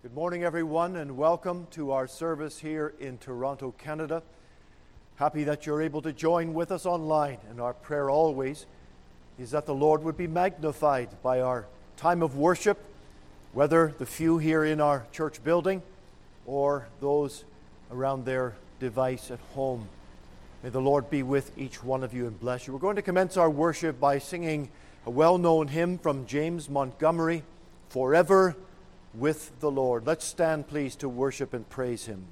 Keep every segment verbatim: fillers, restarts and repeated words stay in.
Good morning, everyone, and welcome to our service here in Toronto, Canada. Happy that you're able to join with us online, and our prayer always is that the Lord would be magnified by our time of worship, whether the few here in our church building or those around their device at home. May the Lord be with each one of you and bless you. We're going to commence our worship by singing a well-known hymn from James Montgomery, Forever with the Lord. Let's stand, please, to worship and praise Him.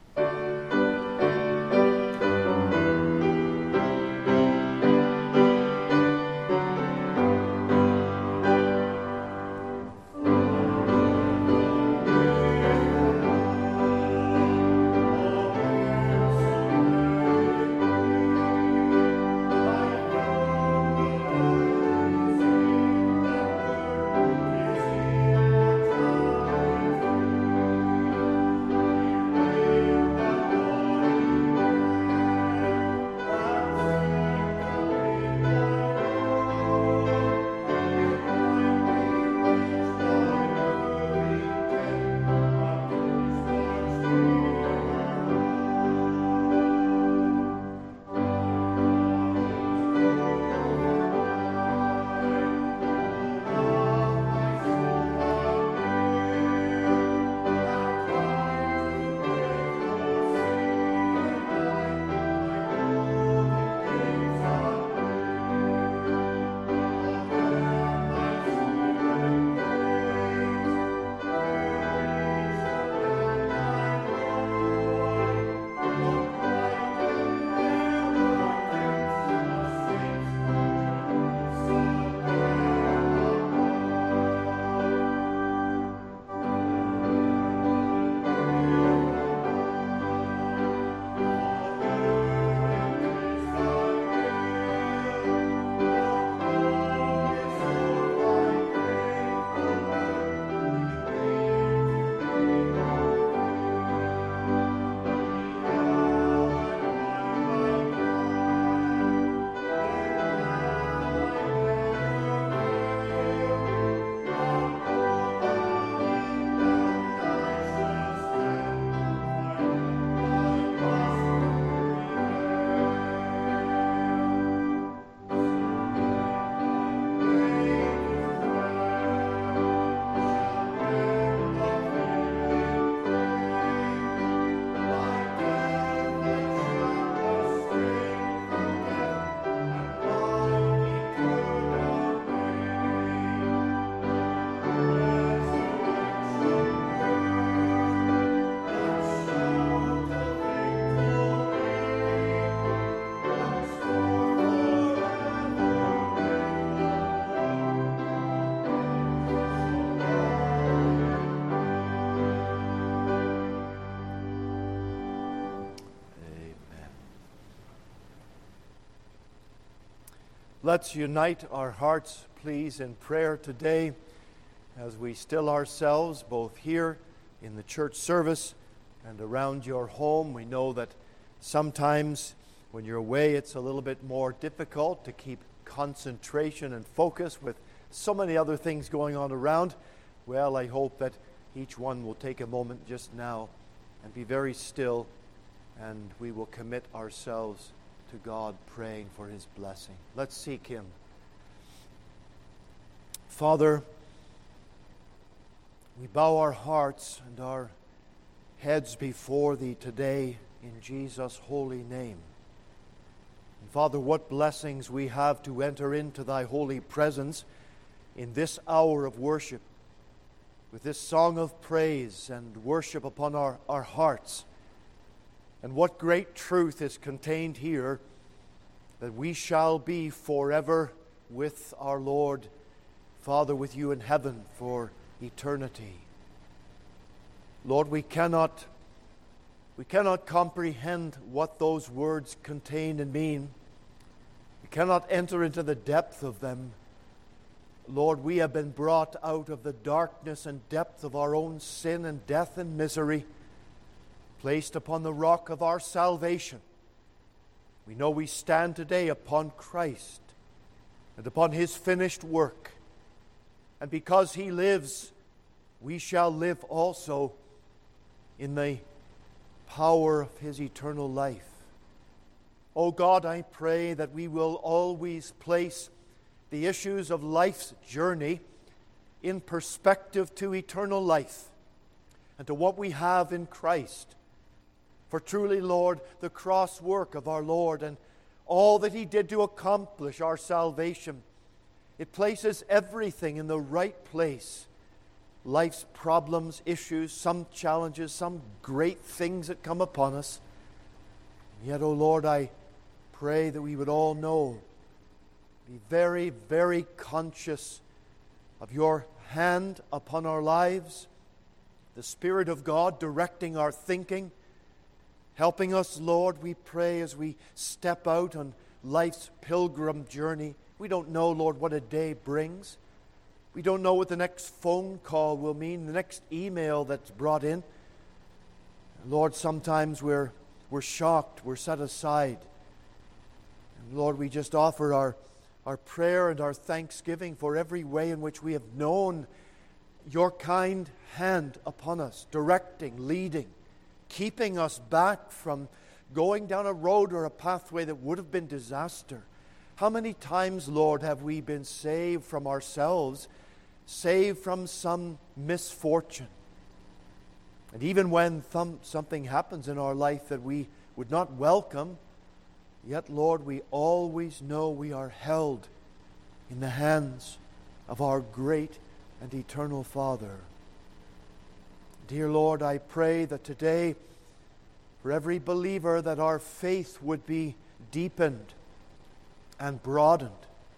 Let's unite our hearts, please, in prayer today as we still ourselves, both here in the church service and around your home. We know that sometimes when you're away, it's a little bit more difficult to keep concentration and focus with so many other things going on around. Well, I hope that each one will take a moment just now and be very still, and we will commit ourselves to God, praying for His blessing. Let's seek Him. Father, we bow our hearts and our heads before Thee today in Jesus' holy name. And Father, what blessings we have to enter into Thy holy presence in this hour of worship, with this song of praise and worship upon our, our hearts. And what great truth is contained here, that we shall be forever with our Lord, Father, with You in heaven for eternity. Lord, we cannot, we cannot comprehend what those words contain and mean. We cannot enter into the depth of them. Lord, we have been brought out of the darkness and depth of our own sin and death and misery, placed upon the rock of our salvation. We know we stand today upon Christ and upon His finished work. And because He lives, we shall live also in the power of His eternal life. O God, I pray that we will always place the issues of life's journey in perspective to eternal life and to what we have in Christ. For truly, Lord, the cross work of our Lord and all that He did to accomplish our salvation, it places everything in the right place. Life's problems, issues, some challenges, some great things that come upon us. Yet, O Lord, I pray that we would all know, be very, very conscious of Your hand upon our lives, the Spirit of God directing our thinking, helping us, Lord, we pray, as we step out on life's pilgrim journey. We don't know, Lord, what a day brings. We don't know what the next phone call will mean, the next email that's brought in. Lord, sometimes we're, we're shocked, we're set aside. And Lord, we just offer our, our prayer and our thanksgiving for every way in which we have known Your kind hand upon us, directing, leading, keeping us back from going down a road or a pathway that would have been disaster. How many times, Lord, have we been saved from ourselves, saved from some misfortune? And even when th- something happens in our life that we would not welcome, yet, Lord, we always know we are held in the hands of our great and eternal Father. Dear Lord, I pray that today, for every believer, that our faith would be deepened and broadened.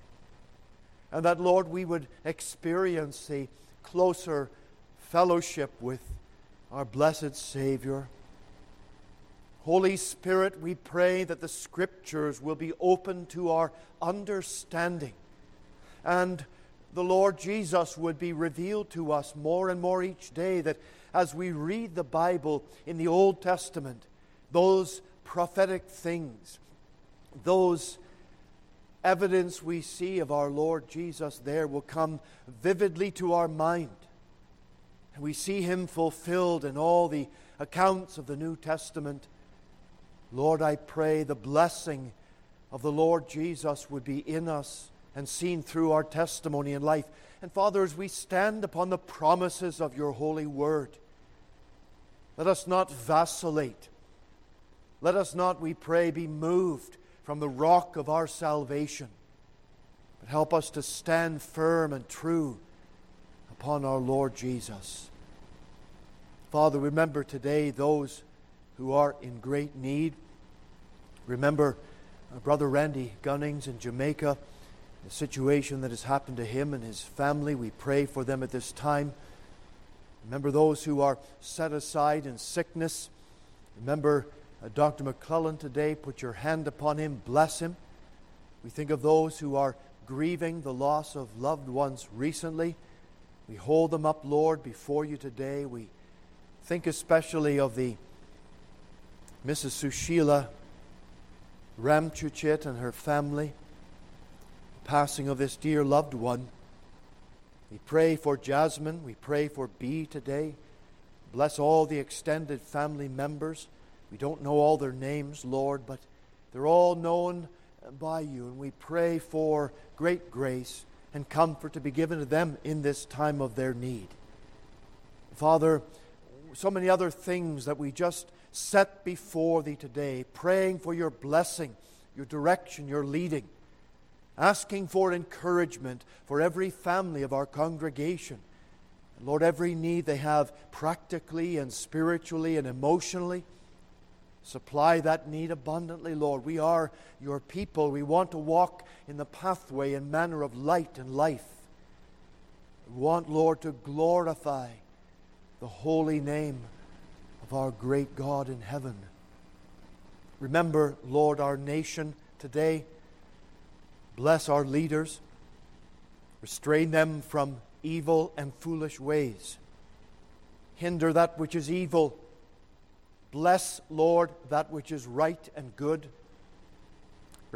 And that, Lord, we would experience a closer fellowship with our blessed Savior. Holy Spirit, we pray that the Scriptures will be open to our understanding, and the Lord Jesus would be revealed to us more and more each day, that as we read the Bible in the Old Testament, those prophetic things, those evidence we see of our Lord Jesus there will come vividly to our mind. And we see Him fulfilled in all the accounts of the New Testament. Lord, I pray the blessing of the Lord Jesus would be in us and seen through our testimony in life. And Father, as we stand upon the promises of Your holy word, let us not vacillate. Let us not, we pray, be moved from the rock of our salvation, but help us to stand firm and true upon our Lord Jesus. Father, remember today those who are in great need. Remember uh, Brother Randy Gunnings in Jamaica, the situation that has happened to him and his family. We pray for them at this time. Remember those who are set aside in sickness. Remember uh, Doctor McClellan today. Put Your hand upon him. Bless him. We think of those who are grieving the loss of loved ones recently. We hold them up, Lord, before You today. We think especially of the Missus Sushila Ramchuchit and her family, the passing of this dear loved one. We pray for Jasmine. We pray for Bee today. Bless all the extended family members. We don't know all their names, Lord, but they're all known by You. And we pray for great grace and comfort to be given to them in this time of their need. Father, so many other things that we just set before Thee today, praying for Your blessing, Your direction, Your leading, asking for encouragement for every family of our congregation. And Lord, every need they have practically and spiritually and emotionally, supply that need abundantly, Lord. We are Your people. We want to walk in the pathway and manner of light and life. We want, Lord, to glorify the holy name of our great God in heaven. Remember, Lord, our nation today. Bless our leaders. Restrain them from evil and foolish ways. Hinder that which is evil. Bless, Lord, that which is right and good.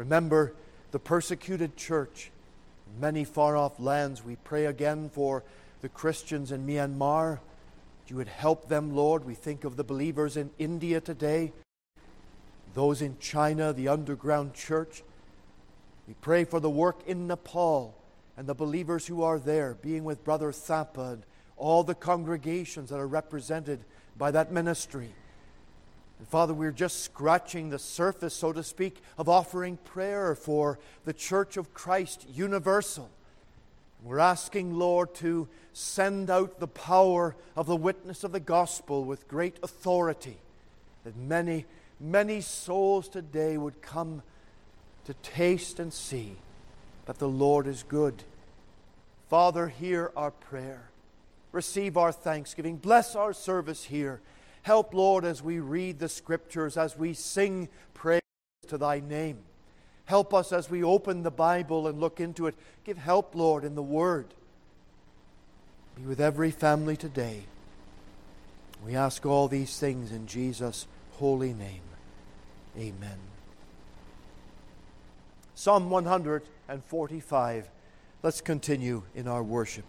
Remember the persecuted church in many far-off lands. We pray again for the Christians in Myanmar. You would help them, Lord. We think of the believers in India today, those in China, the underground church. We pray for the work in Nepal and the believers who are there, being with Brother Thapa and all the congregations that are represented by that ministry. And Father, we're just scratching the surface, so to speak, of offering prayer for the Church of Christ Universal. We're asking, Lord, to send out the power of the witness of the gospel with great authority, that many, many souls today would come to taste and see that the Lord is good. Father, hear our prayer. Receive our thanksgiving. Bless our service here. Help, Lord, as we read the Scriptures, as we sing praise to Thy name. Help us as we open the Bible and look into it. Give help, Lord, in the Word. Be with every family today. We ask all these things in Jesus' holy name. Amen. Psalm one forty-five. Let's continue in our worship.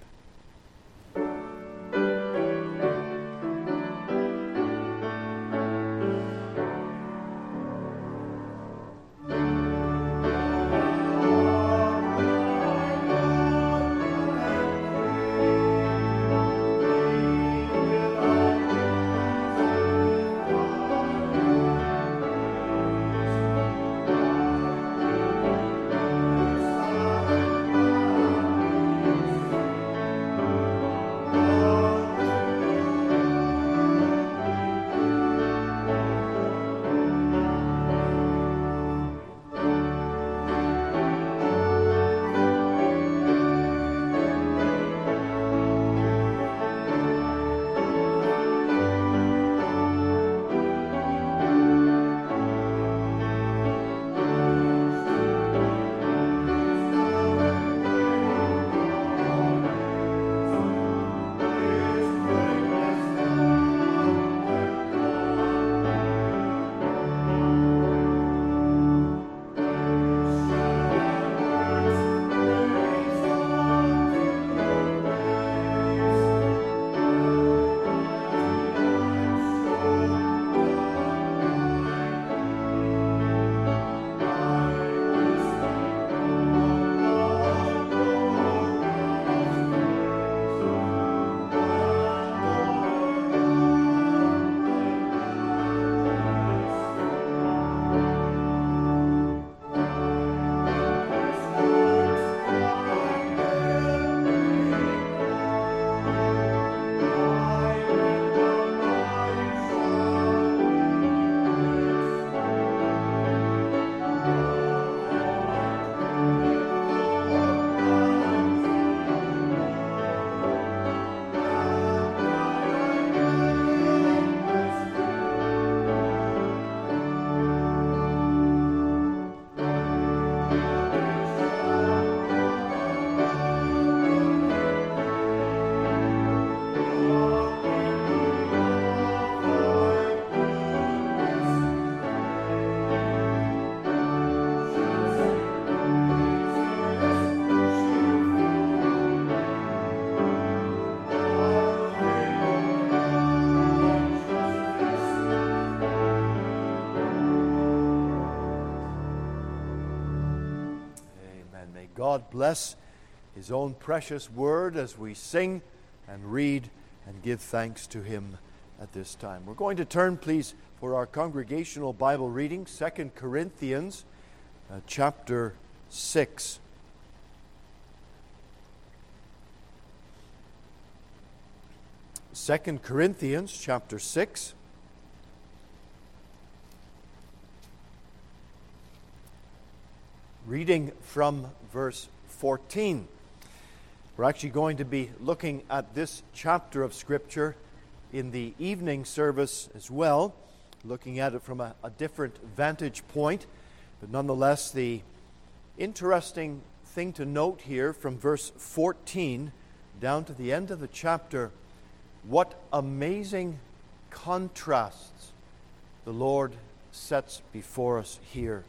God bless His own precious word as we sing and read and give thanks to Him at this time. We're going to turn, please, for our congregational Bible reading, Second Corinthians uh, chapter six. Second Corinthians chapter six. Reading from verse fourteen. We're actually going to be looking at this chapter of Scripture in the evening service as well, looking at it from a, a different vantage point. But nonetheless, the interesting thing to note here from verse fourteen down to the end of the chapter, what amazing contrasts the Lord sets before us here.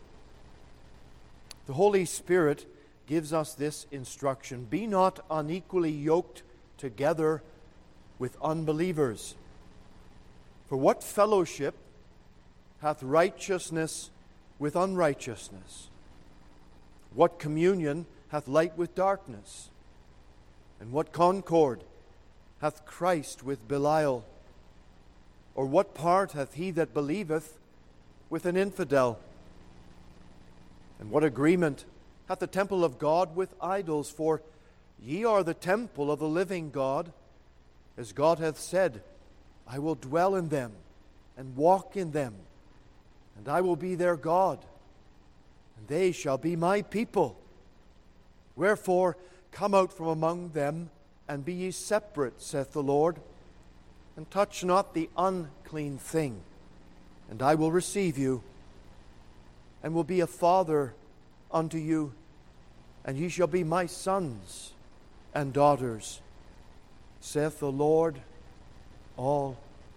The Holy Spirit gives us this instruction: be not unequally yoked together with unbelievers. For what fellowship hath righteousness with unrighteousness? What communion hath light with darkness? And what concord hath Christ with Belial? Or what part hath he that believeth with an infidel? And what agreement hath the temple of God with idols? For ye are the temple of the living God, as God hath said, I will dwell in them and walk in them, and I will be their God, and they shall be my people. Wherefore, come out from among them, and be ye separate, saith the Lord, and touch not the unclean thing, and I will receive you, and will be a father unto you, and ye shall be my sons and daughters, saith the Lord Almighty.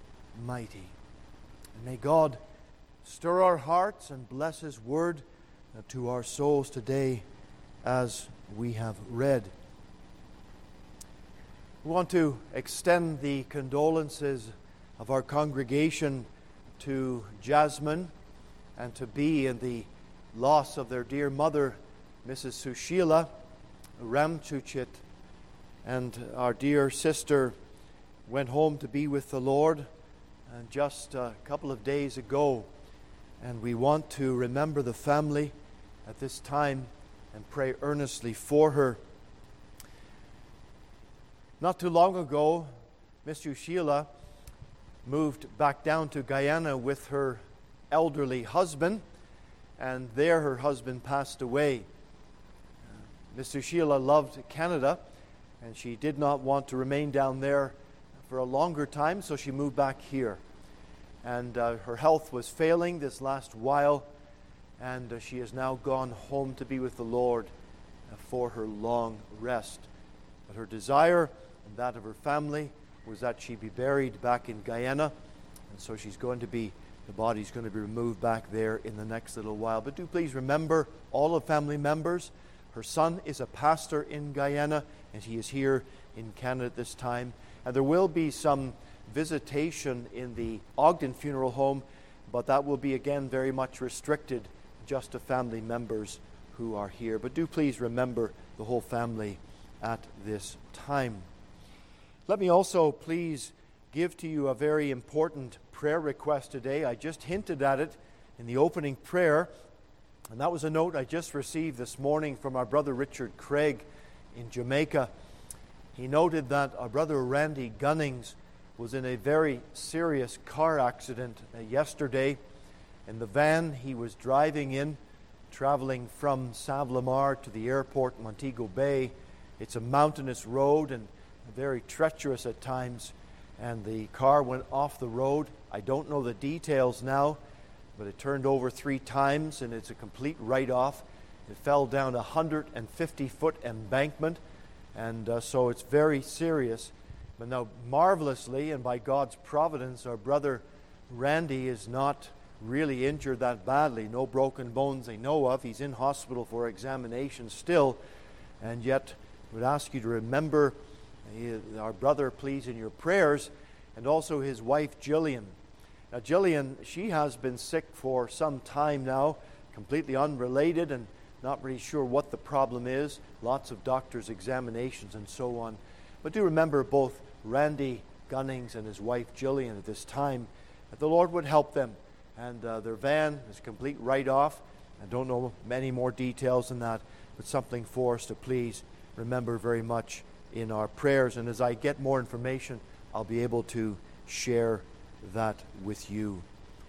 And may God stir our hearts and bless His word to our souls today as we have read. We want to extend the condolences of our congregation to Jasmine and to Bee in the loss of their dear mother, Missus Sushila Ramchuchit. And our dear sister went home to be with the Lord and just a couple of days ago. And we want to remember the family at this time and pray earnestly for her. Not too long ago, Miss Sushila moved back down to Guyana with her elderly husband, and there her husband passed away. Miss Sushila loved Canada, and she did not want to remain down there for a longer time, so she moved back here. And uh, her health was failing this last while, and uh, she has now gone home to be with the Lord uh, for her long rest. But her desire and that of her family was that she be buried back in Guyana, and so she's going to be, the body's going to be removed back there in the next little while. But do please remember all of family members. Her son is a pastor in Guyana, and he is here in Canada at this time. And there will be some visitation in the Ogden Funeral Home, but that will be again very much restricted just to family members who are here. But do please remember the whole family at this time. Let me also please give to you a very important prayer request today. I just hinted at it in the opening prayer, and that was a note I just received this morning from our brother Richard Craig in Jamaica. He noted that our brother Randy Gunnings was in a very serious car accident uh, yesterday. In the van he was driving in, traveling from Saint-Lamar to the airport in Montego Bay. It's a mountainous road and very treacherous at times, and the car went off the road. I don't know the details now, but it turned over three times, and it's a complete write-off. It fell down a one hundred fifty foot embankment, and uh, so it's very serious. But now, marvelously, and by God's providence, our brother Randy is not really injured that badly. No broken bones they know of. He's in hospital for examination still, and yet I would ask you to remember our brother, please, in your prayers, and also his wife, Jillian. Now, Jillian, she has been sick for some time now, completely unrelated and not really sure what the problem is. Lots of doctors' examinations and so on. But do remember both Randy Gunnings and his wife, Jillian, at this time, that the Lord would help them. And uh, their van is a complete write-off. I don't know many more details than that, but something for us to please remember very much in our prayers. And as I get more information, I'll be able to share that with you.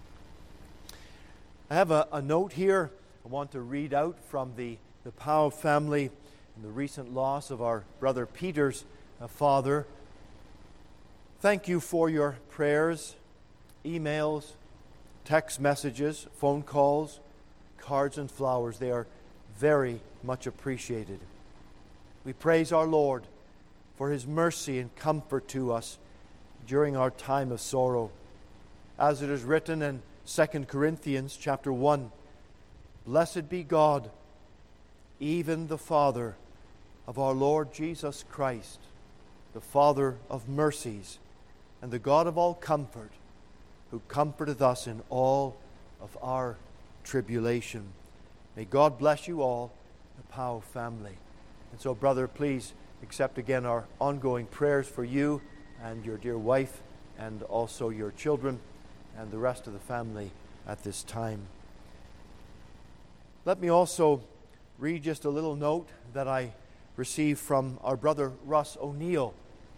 I have a, a note here I want to read out from the, the Powell family and the recent loss of our brother Peter's uh, father. Thank you for your prayers, emails, text messages, phone calls, cards and flowers. They are very much appreciated. We praise our Lord for His mercy and comfort to us during our time of sorrow. As it is written in Second Corinthians chapter one, Blessed be God, even the Father of our Lord Jesus Christ, the Father of mercies, and the God of all comfort, who comforteth us in all of our tribulation. May God bless you all, the Powell family. And so, brother, please accept again our ongoing prayers for you and your dear wife and also your children and the rest of the family at this time. Let me also read just a little note that I received from our brother Russ O'Neill.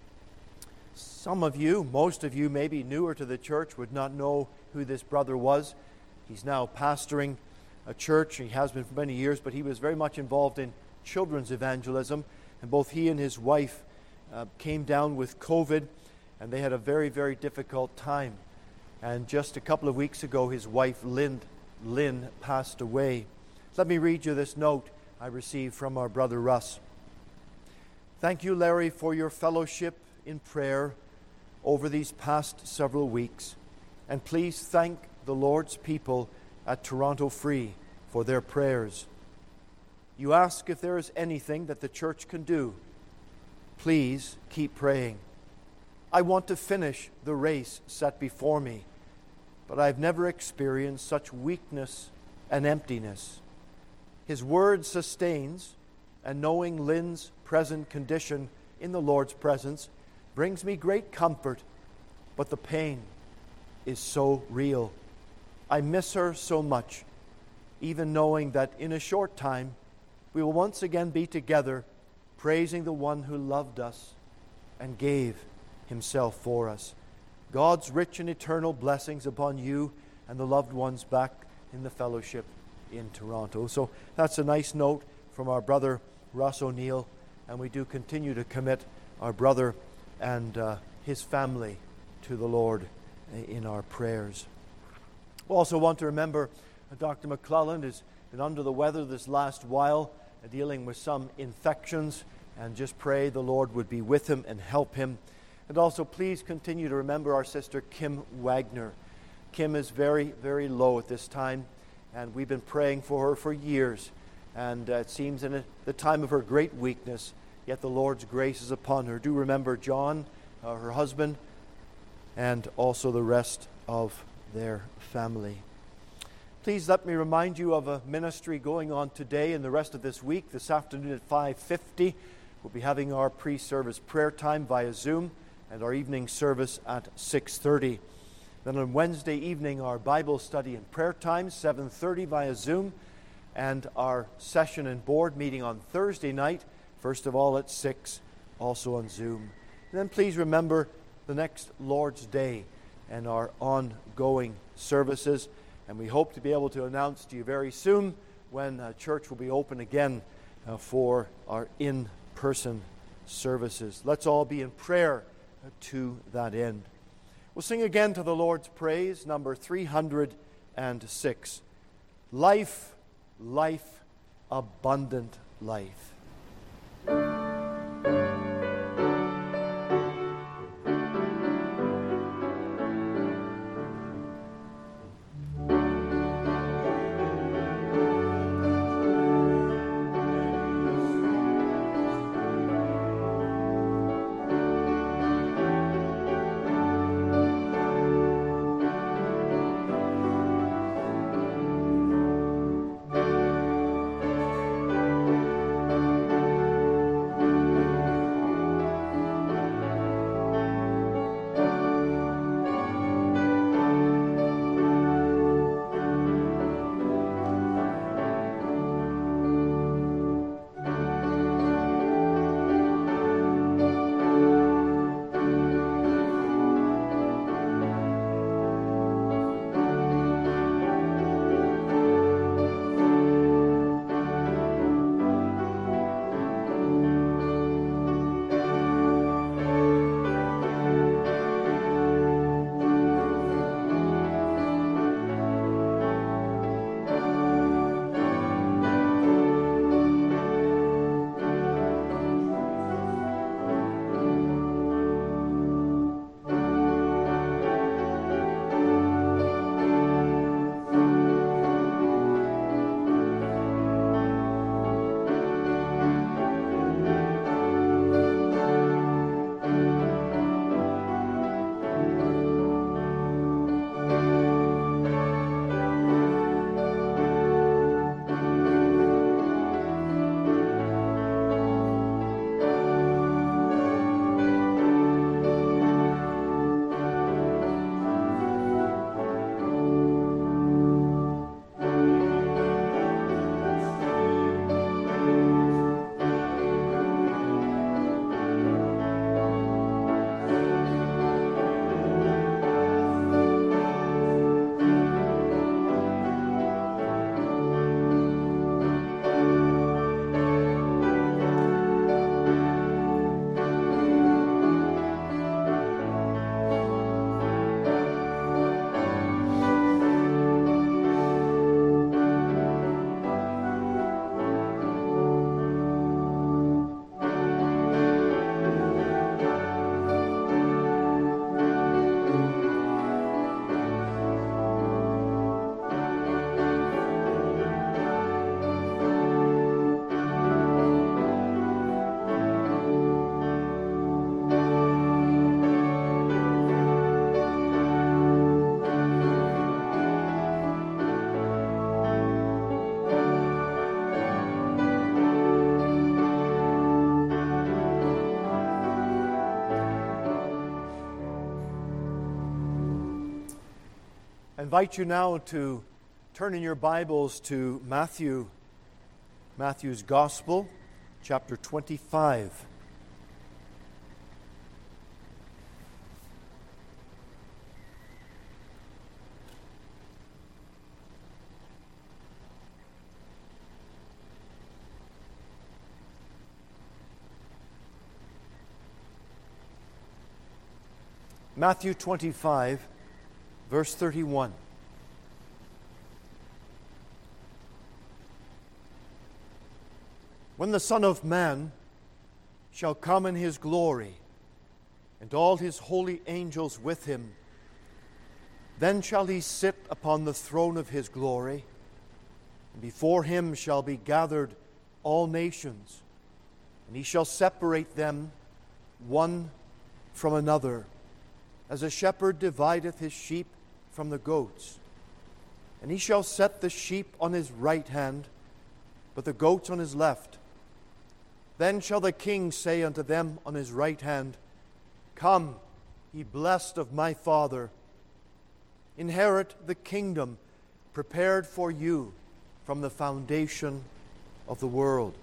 Some of you, most of you, maybe newer to the church, would not know who this brother was. He's now pastoring a church. He has been for many years, but he was very much involved in children's evangelism. And both he and his wife uh, came down with COVID, and they had a very, very difficult time. And just a couple of weeks ago, his wife, Lynn, Lynn passed away. Let me read you this note I received from our brother Russ. Thank you, Larry, for your fellowship in prayer over these past several weeks. And please thank the Lord's people at Toronto Free for their prayers. You ask if there is anything that the church can do. Please keep praying. I want to finish the race set before me, but I've never experienced such weakness and emptiness. His word sustains, and knowing Lynn's present condition in the Lord's presence brings me great comfort, but the pain is so real. I miss her so much, even knowing that in a short time we will once again be together, praising the one who loved us and gave himself for us. God's rich and eternal blessings upon you and the loved ones back in the fellowship in Toronto. So that's a nice note from our brother Russ O'Neill, and we do continue to commit our brother and uh, his family to the Lord in our prayers. We also want to remember uh, Doctor McClelland has been under the weather this last while, uh, dealing with some infections, and just pray the Lord would be with him and help him. And also please continue to remember our sister Kim Wagner. Kim is very, very low at this time, and we've been praying for her for years. And uh, it seems in a, the time of her great weakness, yet the Lord's grace is upon her. Do remember John, uh, her husband, and also the rest of their family. Please let me remind you of a ministry going on today and the rest of this week. This afternoon at five fifty, we'll be having our pre-service prayer time via Zoom and our evening service at six thirty. Then on Wednesday evening, our Bible study and prayer time, seven thirty via Zoom, and our session and board meeting on Thursday night, first of all at six, also on Zoom. And then please remember the next Lord's Day and our ongoing services. And we hope to be able to announce to you very soon when uh, church will be open again uh, for our in-person services. Let's all be in prayer uh, to that end. We'll sing again to the Lord's praise, number three hundred six. Life, life, abundant life. invite you now to turn in your Bibles to Matthew, Matthew's Gospel, chapter twenty-five. Matthew twenty-five, verse thirty-one. When the Son of Man shall come in his glory, and all his holy angels with him, then shall he sit upon the throne of his glory, and before him shall be gathered all nations, and he shall separate them one from another, as a shepherd divideth his sheep from the goats. And he shall set the sheep on his right hand, but the goats on his left. Then shall the King say unto them on his right hand, Come, ye blessed of my Father, inherit the kingdom prepared for you from the foundation of the world.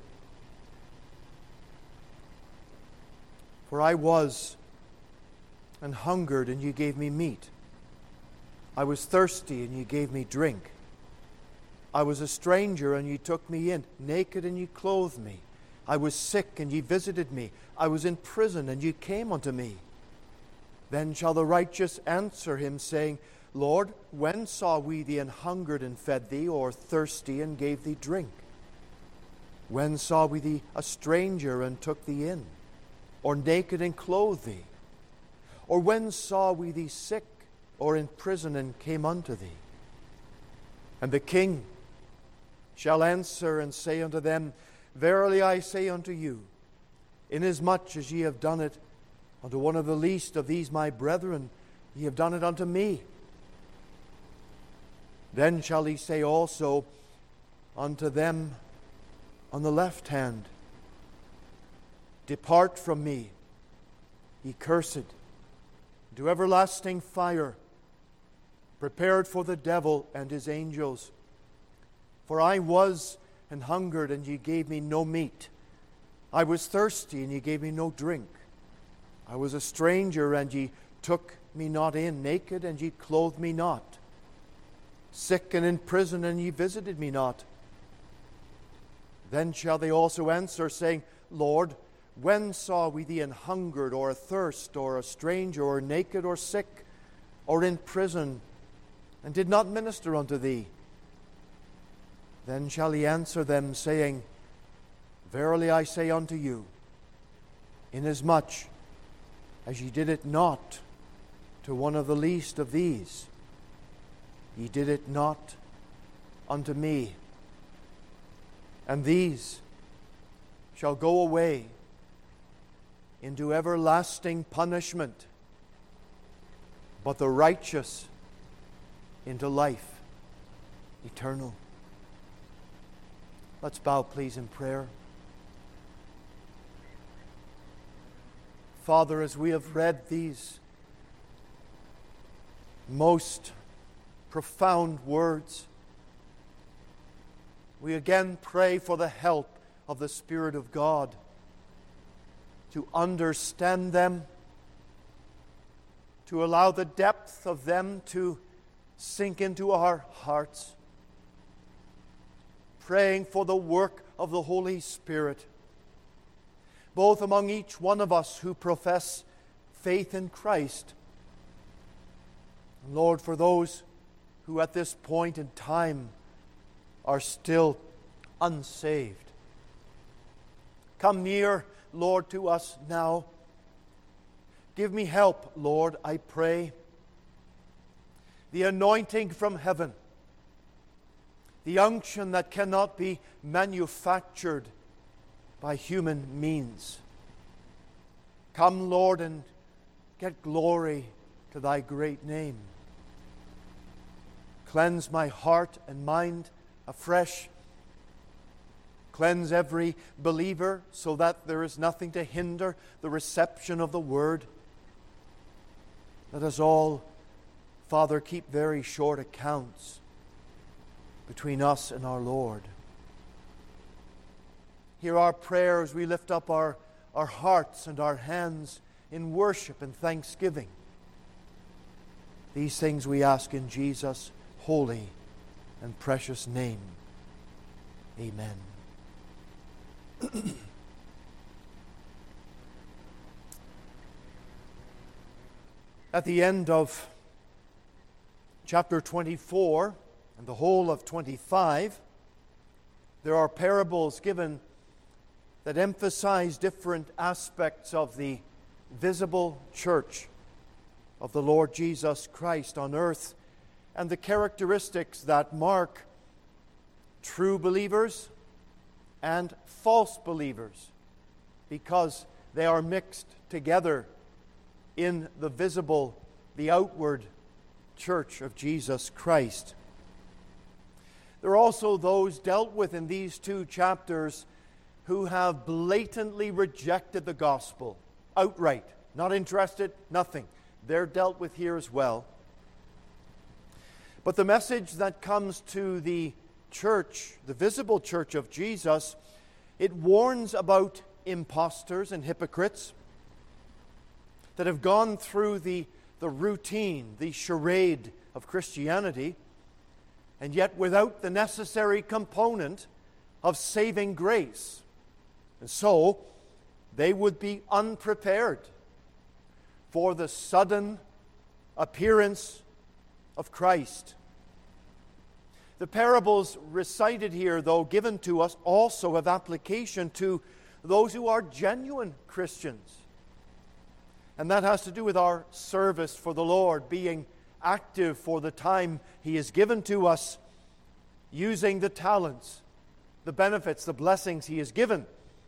For I was and hungered, and you gave me meat. I was thirsty, and you gave me drink. I was a stranger, and ye took me in. Naked, and ye clothed me. I was sick, and ye visited me. I was in prison, and ye came unto me. Then shall the righteous answer him, saying, Lord, when saw we thee an hungered and fed thee, or thirsty and gave thee drink? When saw we thee a stranger and took thee in, or naked and clothed thee? Or when saw we thee sick or in prison and came unto thee? And the King shall answer and say unto them, Verily I say unto you, inasmuch as ye have done it unto one of the least of these my brethren, ye have done it unto me. Then shall he say also unto them on the left hand, Depart from me, ye cursed, to everlasting fire, prepared for the devil and his angels. For I was and hungered, and ye gave me no meat. I was thirsty, and ye gave me no drink. I was a stranger, and ye took me not in. Naked, and ye clothed me not. Sick and in prison, and ye visited me not. Then shall they also answer, saying, Lord, when saw we thee an hungered, or athirst, or a stranger, or naked, or sick, or in prison, and did not minister unto thee? Then shall he answer them, saying, Verily I say unto you, inasmuch as ye did it not to one of the least of these, ye did it not unto me. And these shall go away into everlasting punishment, but the righteous into life eternal. Let's bow, please, in prayer. Father, as we have read these most profound words, we again pray for the help of the Spirit of God to understand them, to allow the depth of them to sink into our hearts, praying for the work of the Holy Spirit, both among each one of us who profess faith in Christ, and Lord, for those who at this point in time are still unsaved. Come near, Lord, to us now. Give me help, Lord, I pray. The anointing from heaven, the unction that cannot be manufactured by human means. Come, Lord, and get glory to thy great name. Cleanse my heart and mind afresh. Cleanse every believer so that there is nothing to hinder the reception of the word. Let us all Father, keep very short accounts between us and our Lord. Hear our prayers. We lift up our, our hearts and our hands in worship and thanksgiving. These things we ask in Jesus' holy and precious name. Amen. At the end of chapter twenty-four and the whole of twenty-five, there are parables given that emphasize different aspects of the visible church of the Lord Jesus Christ on earth and the characteristics that mark true believers and false believers, because they are mixed together in the visible, the outward church of Jesus Christ. There are also those dealt with in these two chapters who have blatantly rejected the gospel outright, not interested, nothing. They're dealt with here as well. But the message that comes to the church, the visible church of Jesus, it warns about impostors and hypocrites that have gone through the, the routine, the charade of Christianity, and yet without the necessary component of saving grace. And so, they would be unprepared for the sudden appearance of Christ. The parables recited here, though given to us, also have application to those who are genuine Christians. And that has to do with our service for the Lord, being active for the time He has given to us, using the talents, the benefits, the blessings He has given.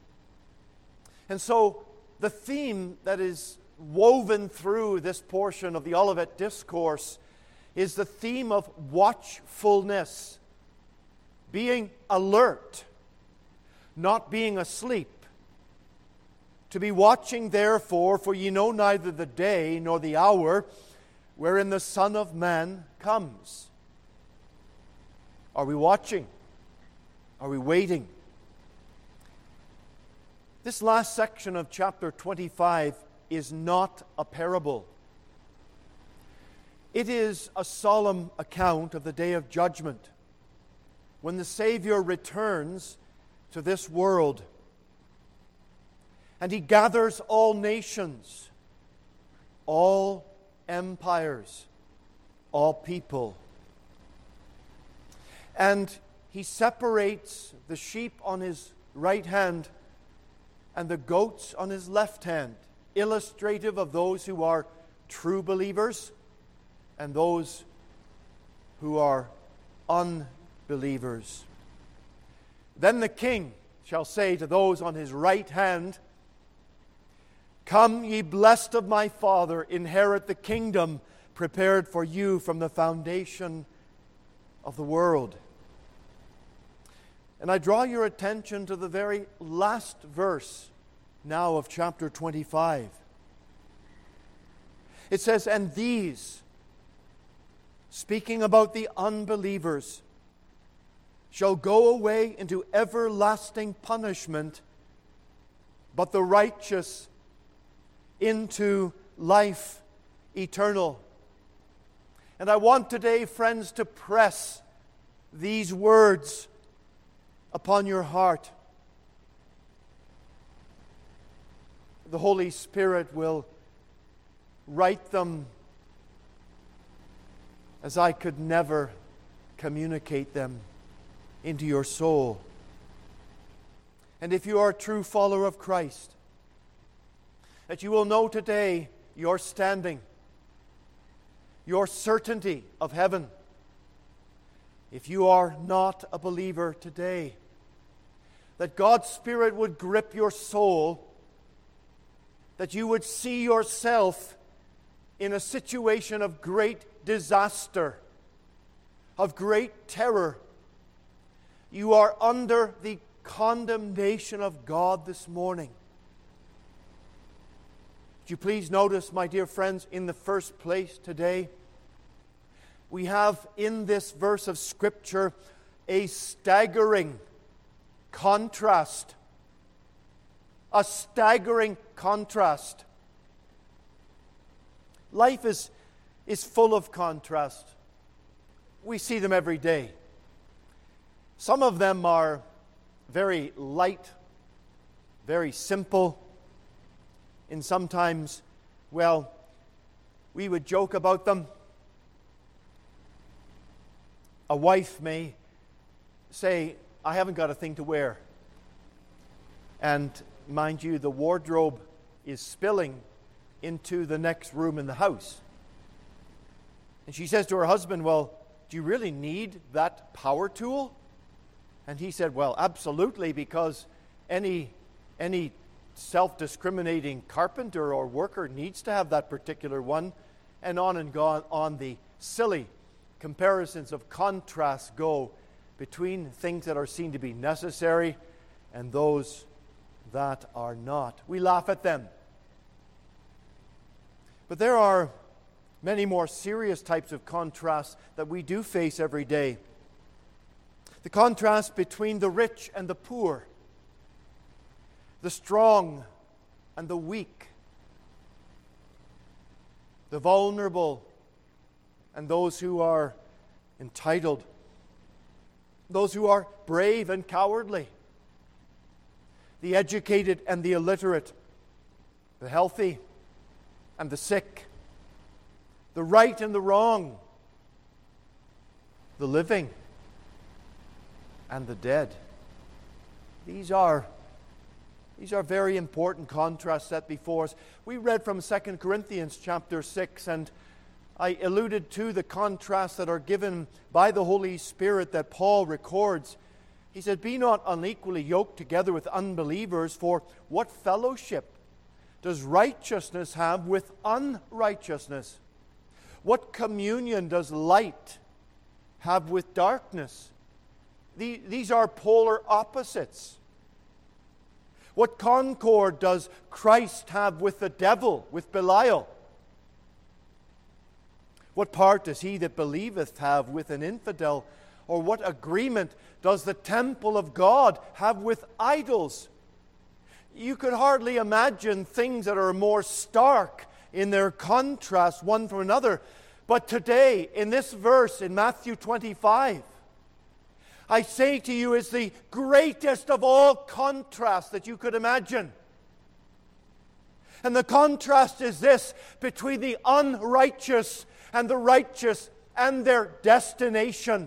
And so the theme that is woven through this portion of the Olivet Discourse is the theme of watchfulness, being alert, not being asleep. To be watching, therefore, for ye know neither the day nor the hour wherein the Son of Man comes. Are we watching? Are we waiting? This last section of chapter twenty-five is not a parable. It is a solemn account of the day of judgment, when the Savior returns to this world, and He gathers all nations, all empires, all people, and He separates the sheep on His right hand and the goats on His left hand, illustrative of those who are true believers and those who are unbelievers. Then the King shall say to those on His right hand, Come, ye blessed of my Father, inherit the kingdom prepared for you from the foundation of the world. And I draw your attention to the very last verse now of chapter twenty-five. It says, And these, speaking about the unbelievers, shall go away into everlasting punishment, but the righteous into life eternal. And I want today, friends, to press these words upon your heart. The Holy Spirit will write them as I could never communicate them into your soul. And if you are a true follower of Christ, that you will know today your standing, your certainty of heaven. If you are not a believer today, that God's Spirit would grip your soul, that you would see yourself in a situation of great disaster, of great terror. You are under the condemnation of God this morning. Would you please notice, my dear friends, in the first place today, we have in this verse of Scripture a staggering contrast. A staggering contrast. Life is, is full of contrast. We see them every day. Some of them are very light, very simple, and sometimes, well, we would joke about them. A wife may say, I haven't got a thing to wear. And mind you, the wardrobe is spilling into the next room in the house. And she says to her husband, well, do you really need that power tool? And he said, well, absolutely, because any, any self-discriminating carpenter or worker needs to have that particular one. And on and on, on the silly comparisons of contrast go between things that are seen to be necessary and those that are not. We laugh at them. But there are many more serious types of contrasts that we do face every day. The contrast between the rich and the poor, the strong and the weak, the vulnerable and those who are entitled, those who are brave and cowardly, the educated and the illiterate, the healthy and the sick, the right and the wrong, the living and the dead. These are, these are very important contrasts set before us. We read from Second Corinthians chapter six, and I alluded to the contrasts that are given by the Holy Spirit that Paul records. He said, be not unequally yoked together with unbelievers, for what fellowship does righteousness have with unrighteousness? What communion does light have with darkness? These are polar opposites. What concord does Christ have with the devil, with Belial? What part does he that believeth have with an infidel? Or what agreement does the temple of God have with idols? You could hardly imagine things that are more stark in their contrast one from another. But today, in this verse in Matthew twenty-five, I say to you, is the greatest of all contrasts that you could imagine. And the contrast is this, between the unrighteous and the righteous and their destination.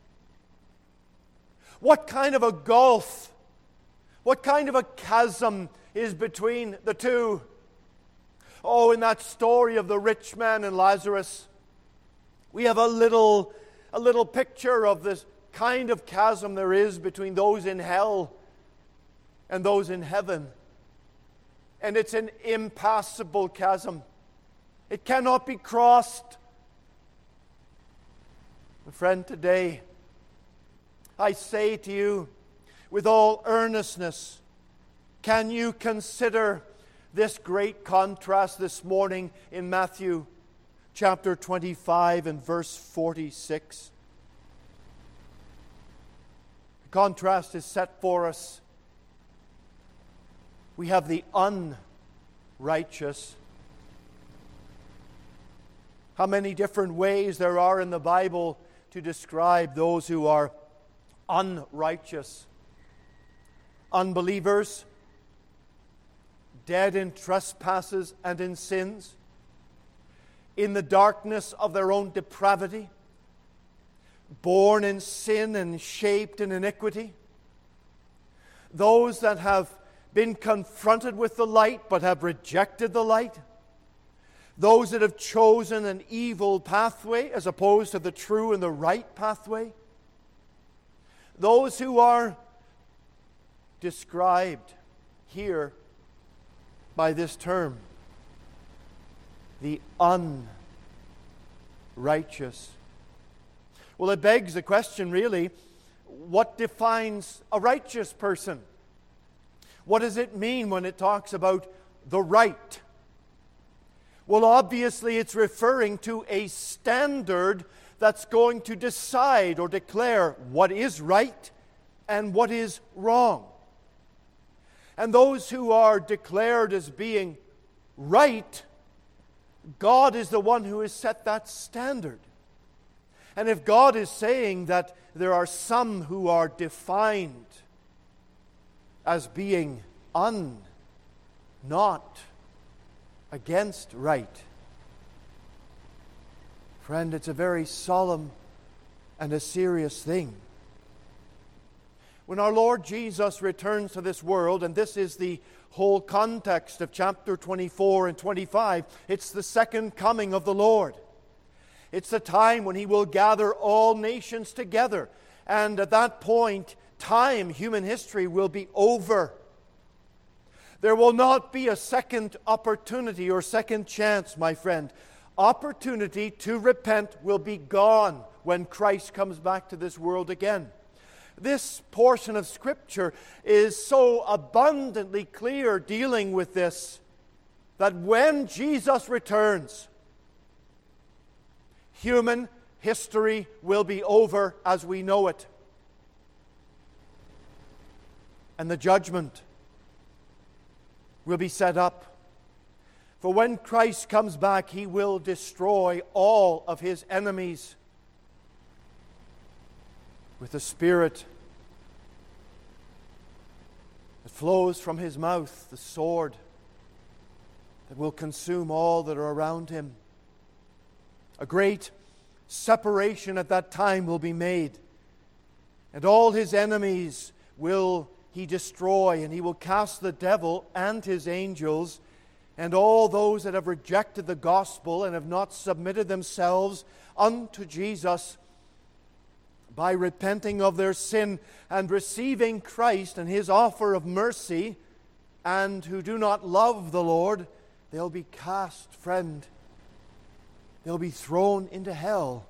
What kind of a gulf, what kind of a chasm is between the two? Oh, in that story of the rich man and Lazarus, we have a little, a little picture of this kind of chasm there is between those in hell and those in heaven. And it's an impassable chasm. It cannot be crossed. My friend, today, I say to you with all earnestness, can you consider this great contrast this morning in Matthew chapter twenty-five and verse forty-six? The contrast is set for us. We have the unrighteous. How many different ways there are in the Bible to describe those who are unrighteous. Unbelievers, dead in trespasses and in sins, in the darkness of their own depravity, born in sin and shaped in iniquity. Those that have been confronted with the light but have rejected the light. Those that have chosen an evil pathway as opposed to the true and the right pathway. Those who are described here by this term, the unrighteous. Well, it begs the question, really, what defines a righteous person? What does it mean when it talks about the right? Well, obviously it's referring to a standard that's going to decide or declare what is right and what is wrong. And those who are declared as being right, God is the one who has set that standard. And if God is saying that there are some who are defined as being un, not, against right, friend, it's a very solemn and a serious thing. When our Lord Jesus returns to this world, and this is the whole context of chapter twenty-four and twenty-five, it's the second coming of the Lord. It's the time when He will gather all nations together. And at that point, time, human history, will be over. There will not be a second opportunity or second chance, my friend. Opportunity to repent will be gone when Christ comes back to this world again. This portion of Scripture is so abundantly clear dealing with this, that when Jesus returns, human history will be over as we know it. And the judgment will be set up. For when Christ comes back, He will destroy all of His enemies with the Spirit that flows from His mouth, the sword that will consume all that are around Him. A great separation at that time will be made, and all His enemies will He destroy, and He will cast the devil and his angels and all those that have rejected the gospel and have not submitted themselves unto Jesus by repenting of their sin and receiving Christ and His offer of mercy, and who do not love the Lord, they'll be cast, friend, they'll be thrown into hell.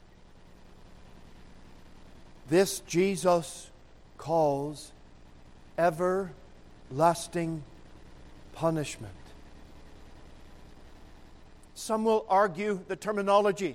This Jesus calls everlasting punishment. Some will argue the terminology.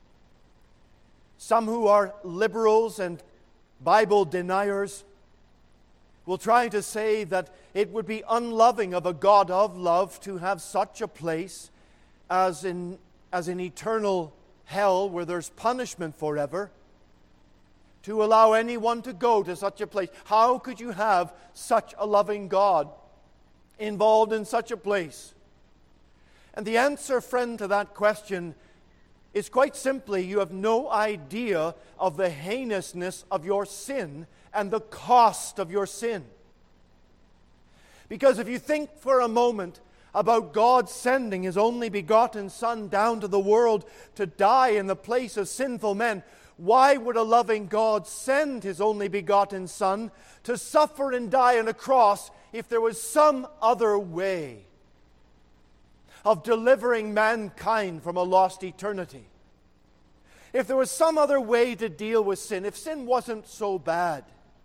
Some who are liberals and Bible deniers will try to say that it would be unloving of a God of love to have such a place as in, as an eternal hell where there's punishment forever, to allow anyone to go to such a place. How could you have such a loving God involved in such a place? And the answer, friend, to that question is quite simply, you have no idea of the heinousness of your sin and the cost of your sin. Because if you think for a moment about God sending His only begotten Son down to the world to die in the place of sinful men, why would a loving God send His only begotten Son to suffer and die on a cross if there was some other way of delivering mankind from a lost eternity? If there was some other way to deal with sin, if sin wasn't so bad.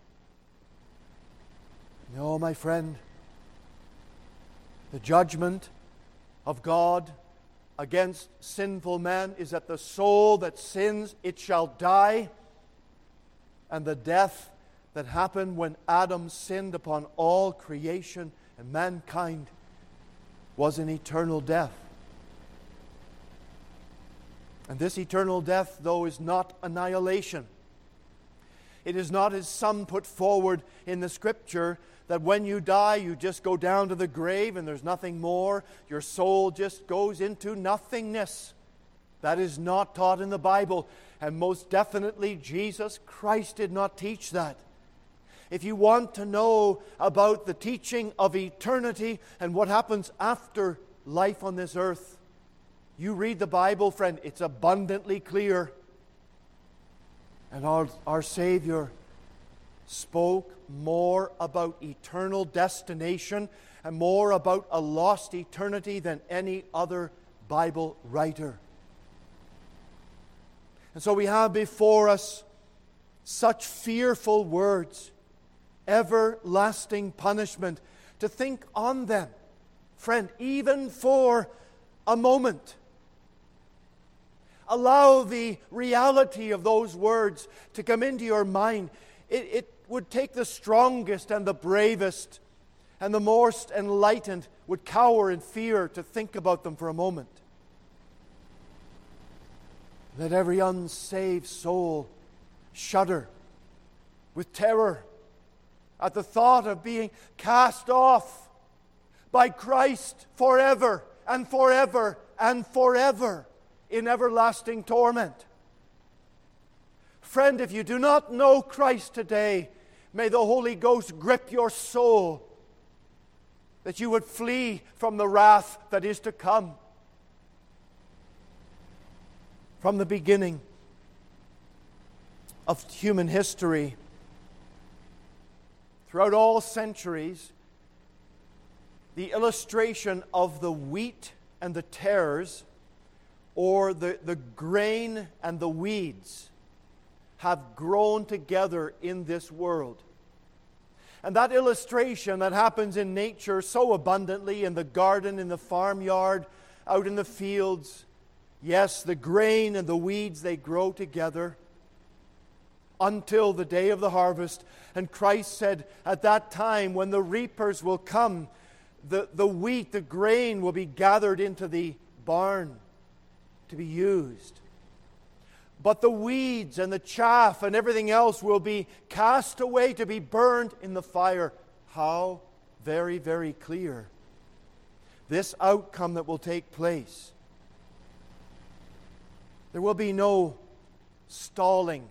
No, my friend, the judgment of God against sinful man is that the soul that sins, it shall die. And the death that happened when Adam sinned upon all creation and mankind was an eternal death. And this eternal death, though, is not annihilation. It is not, as some put forward in the Scripture, that when you die, you just go down to the grave and there's nothing more. Your soul just goes into nothingness. That is not taught in the Bible. And most definitely, Jesus Christ did not teach that. If you want to know about the teaching of eternity and what happens after life on this earth, you read the Bible, friend. It's abundantly clear. And our, our Savior spoke more about eternal destination and more about a lost eternity than any other Bible writer. And so we have before us such fearful words, everlasting punishment, to think on them, friend, even for a moment. allow the reality of those words to come into your mind. It, it would take the strongest and the bravest and the most enlightened would cower in fear to think about them for a moment. Let every unsaved soul shudder with terror at the thought of being cast off by Christ forever and forever and forever in everlasting torment. Friend, if you do not know Christ today, may the Holy Ghost grip your soul, that you would flee from the wrath that is to come. From the beginning of human history, throughout all centuries, the illustration of the wheat and the tares, or the, the grain and the weeds, have grown together in this world. And that illustration that happens in nature so abundantly, in the garden, in the farmyard, out in the fields, yes, the grain and the weeds, they grow together until the day of the harvest. And Christ said, at that time when the reapers will come, the, the wheat, the grain will be gathered into the barn to be used. But the weeds and the chaff and everything else will be cast away to be burned in the fire. How very, very clear this outcome that will take place. There will be no stalling,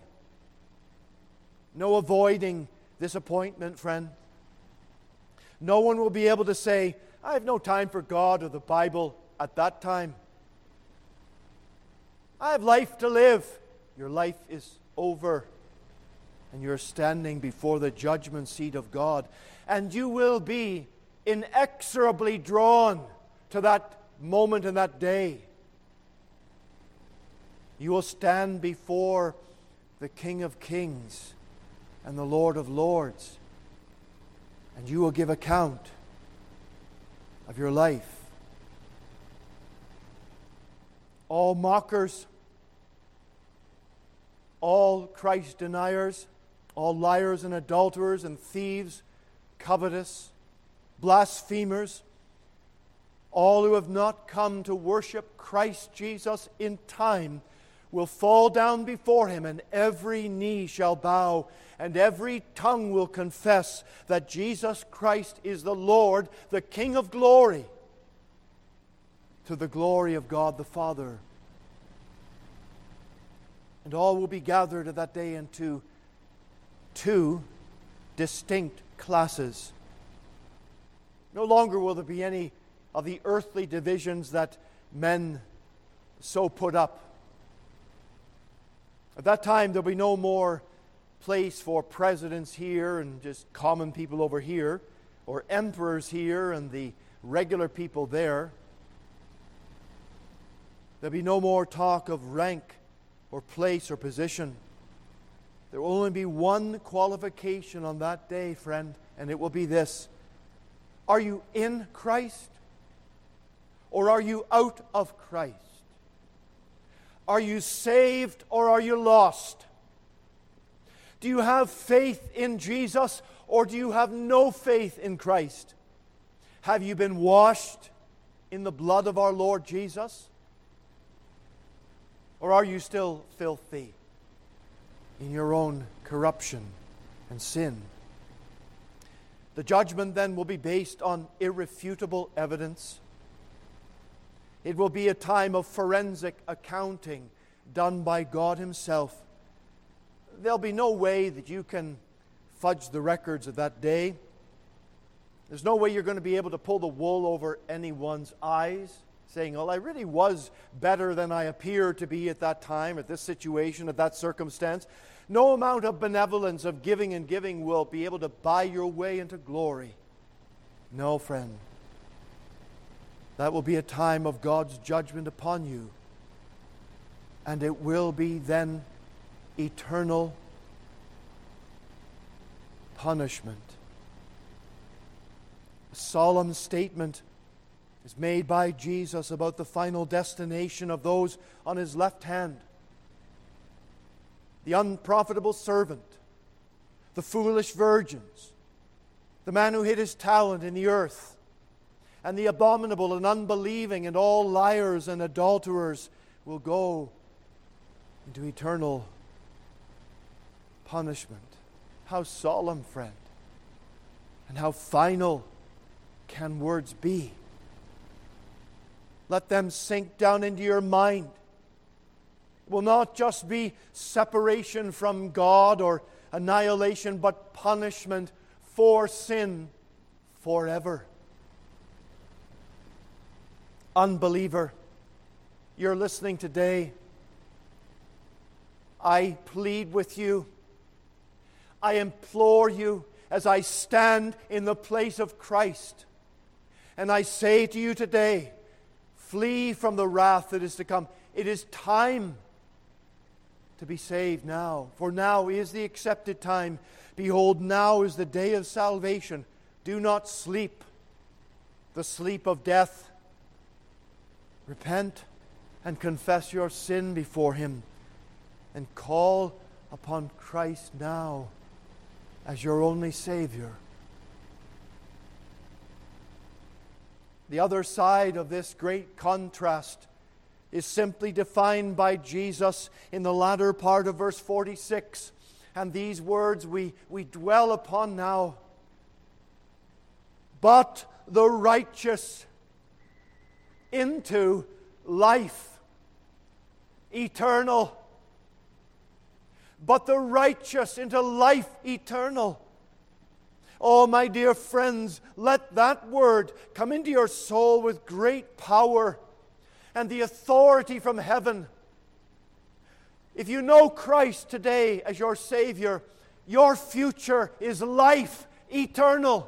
no avoiding disappointment, friend. No one will be able to say, I have no time for God or the Bible at that time. I have life to live. Your life is over, and you're standing before the judgment seat of God, and you will be inexorably drawn to that moment and that day. You will stand before the King of Kings and the Lord of Lords, and you will give account of your life. All mockers, all Christ deniers, all liars and adulterers and thieves, covetous, blasphemers, all who have not come to worship Christ Jesus in time will fall down before Him, and every knee shall bow, and every tongue will confess that Jesus Christ is the Lord, the King of glory, to the glory of God the Father. And all will be gathered at that day into two distinct classes. No longer will there be any of the earthly divisions that men so put up. At that time, there'll be no more place for presidents here and just common people over here, or emperors here and the regular people there. There'll be no more talk of rank or place or position. There will only be one qualification on that day, friend, and it will be this: are you in Christ, or are you out of Christ? Are you saved, or are you lost? Do you have faith in Jesus, or do you have no faith in Christ? Have you been washed in the blood of our Lord Jesus? Or are you still filthy in your own corruption and sin? The judgment then will be based on irrefutable evidence. It will be a time of forensic accounting done by God Himself. There'll be no way that you can fudge the records of that day. There's no way you're going to be able to pull the wool over anyone's eyes, saying, well, I really was better than I appeared to be at that time, at this situation, at that circumstance. No amount of benevolence, of giving and giving will be able to buy your way into glory. No, friend. That will be a time of God's judgment upon you. And it will be then eternal punishment. A solemn statement is made by Jesus about the final destination of those on his left hand. The unprofitable servant, the foolish virgins, the man who hid his talent in the earth, and the abominable and unbelieving and all liars and adulterers will go into eternal punishment. How solemn, friend, and how final can words be? Let them sink down into your mind. It will not just be separation from God or annihilation, but punishment for sin forever. Unbeliever, you're listening today. I plead with you. I implore you as I stand in the place of Christ. And I say to you today, flee from the wrath that is to come. It is time to be saved now. For now is the accepted time. Behold, now is the day of salvation. Do not sleep the sleep of death. Repent and confess your sin before Him, and call upon Christ now as your only Savior. The other side of this great contrast is simply defined by Jesus in the latter part of verse forty-six. And these words we, we dwell upon now. But the righteous into life eternal. But the righteous into life eternal. Oh, my dear friends, let that word come into your soul with great power and the authority from heaven. If you know Christ today as your Savior, your future is life eternal.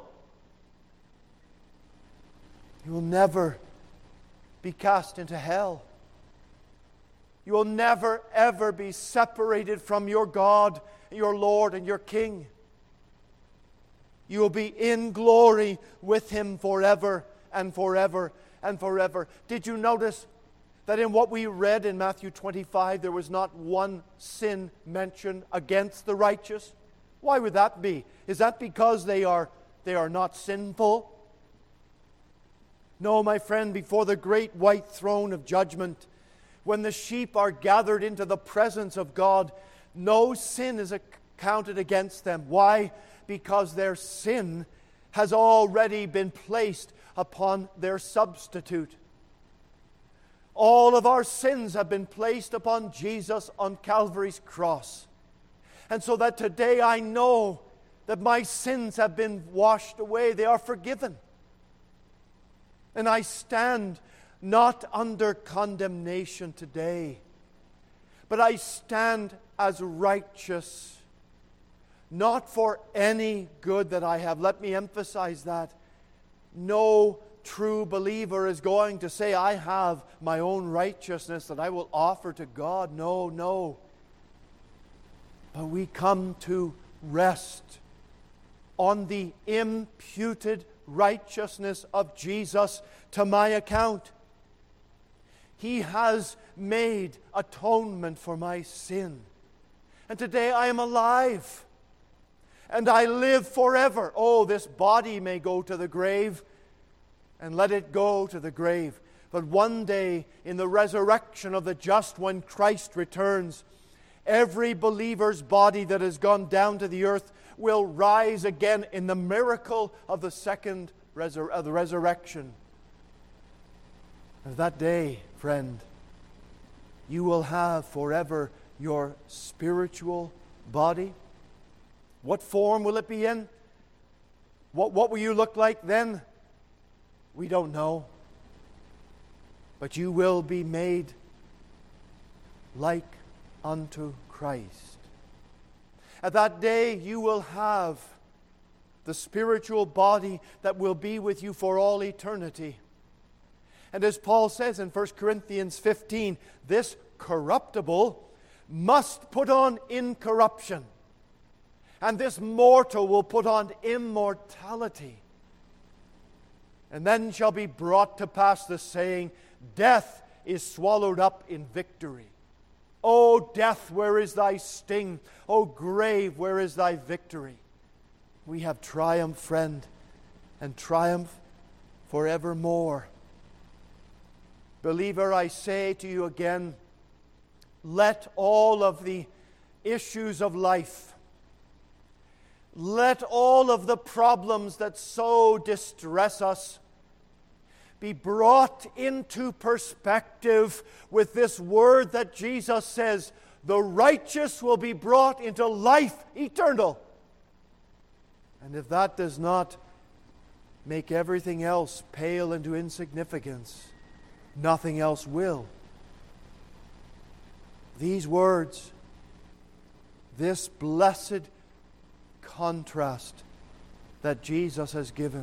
You will never be cast into hell. You will never, ever be separated from your God, your Lord, and your King. You will be in glory with Him forever and forever and forever. Did you notice that in what we read in Matthew twenty-five, there was not one sin mentioned against the righteous? Why would that be? Is that because they are, they are not sinful? No, my friend, before the great white throne of judgment, when the sheep are gathered into the presence of God, no sin is accounted against them. Why? Because their sin has already been placed upon their substitute. All of our sins have been placed upon Jesus on Calvary's cross. And so that today I know that my sins have been washed away. They are forgiven. And I stand not under condemnation today, but I stand as righteous, not for any good that I have. Let me emphasize that. No true believer is going to say, I have my own righteousness that I will offer to God. No, no. But we come to rest on the imputed righteousness of Jesus to my account. He has made atonement for my sin. And today I am alive. And I live forever. Oh, this body may go to the grave, and let it go to the grave. But one day, in the resurrection of the just, when Christ returns, every believer's body that has gone down to the earth will rise again in the miracle of the second resur- of the resurrection. And that day, friend, you will have forever your spiritual body. What form will it be in? What, what will you look like then? We don't know. But you will be made like unto Christ. At that day you will have the spiritual body that will be with you for all eternity. And as Paul says in First Corinthians fifteen, this corruptible must put on incorruption, and this mortal will put on immortality. And then shall be brought to pass the saying, Death is swallowed up in victory. O death, where is thy sting? O grave, where is thy victory? We have triumph, friend, and triumph forevermore. Believer, I say to you again, let all of the issues of life, let all of the problems that so distress us be brought into perspective with this word that Jesus says, the righteous will be brought into life eternal. And if that does not make everything else pale into insignificance, nothing else will. These words, this blessed contrast that Jesus has given,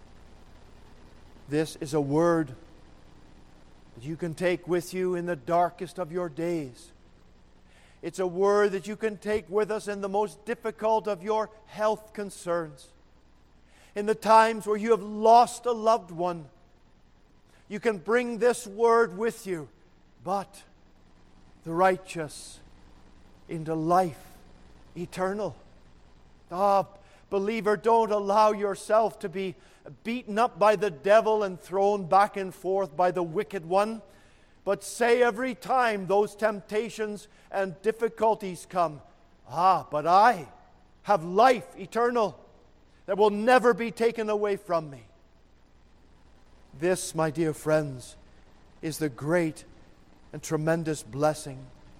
this is a word that you can take with you in the darkest of your days. It's a word that you can take with us in the most difficult of your health concerns. In the times where you have lost a loved one, you can bring this word with you. But the righteous into life eternal. Ah, believer, don't allow yourself to be beaten up by the devil and thrown back and forth by the wicked one. But say every time those temptations and difficulties come, ah, but I have life eternal that will never be taken away from me. This, my dear friends, is the great and tremendous blessing.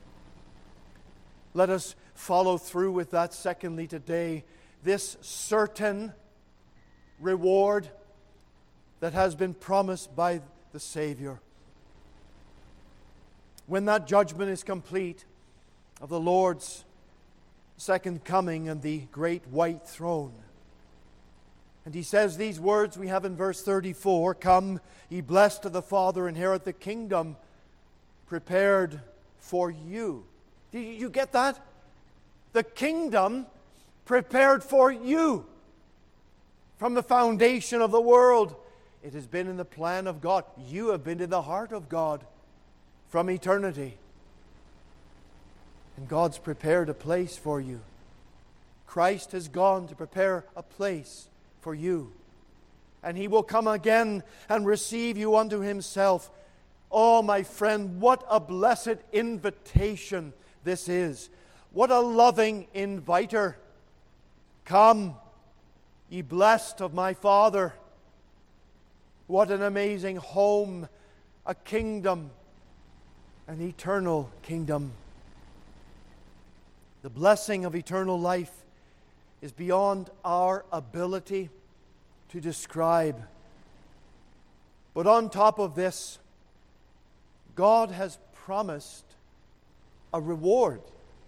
Let us follow through with that secondly today, this certain reward that has been promised by the Savior. When that judgment is complete of the Lord's second coming and the great white throne. And he says these words we have in verse thirty-four, Come, ye blessed of the Father, inherit the kingdom prepared for you. Do you get that? The kingdom prepared for you. From the foundation of the world, it has been in the plan of God. You have been in the heart of God from eternity. And God's prepared a place for you. Christ has gone to prepare a place for you. And He will come again and receive you unto Himself. Oh, my friend, what a blessed invitation this is. What a loving inviter. Come, ye blessed of my Father. What an amazing home, a kingdom, an eternal kingdom. The blessing of eternal life is beyond our ability to describe. But on top of this, God has promised a reward